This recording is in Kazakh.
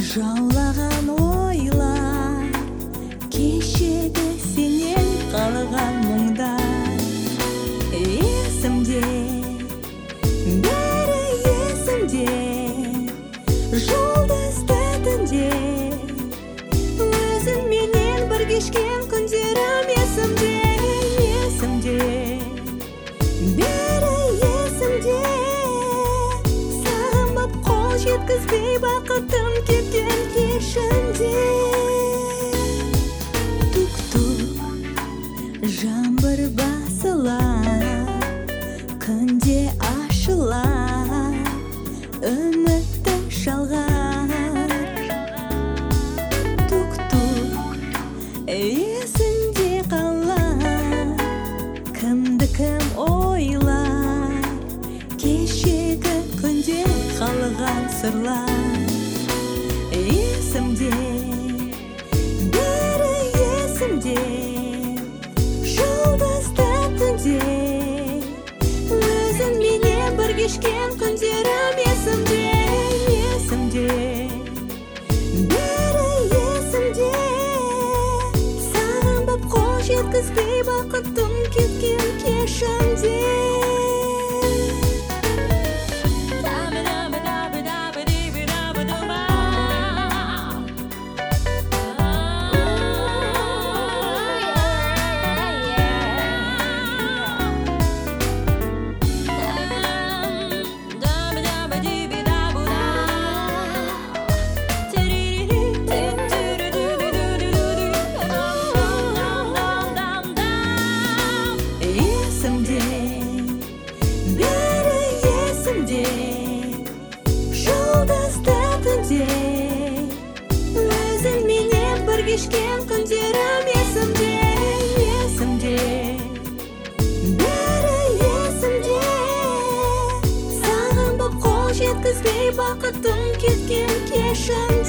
жаулаған ойлар, кешегі сенен қалған мұңдар есімде, бәрі есімде. Жұлдызды түнде өзіңменен бір кешкен күндерім есімде, есімде, бәрі есімде. Сағынбап қол жеткізбей бақытым кеткен кешімде. Тук-тук жаңбыр басылар, күнде ашылар үміттің шалғар. Тук-тук есінде қалар, кімді кім ойлар, кешегі күнде қалған сырлар есімде, бәрі есімде. Жұлдызды түнде өзіңменен бір кешкен күндерім есімде, есімде, бәрі есімде. Сағынбап қол жеткізбей бақытым кеткен кешімде. Жұлдызды түнде өзіңменен бір кешкен күндерім есімде, есімде, бәрі есімде. Сағынбап қол жеткізбей бақытым кеткен кешімде.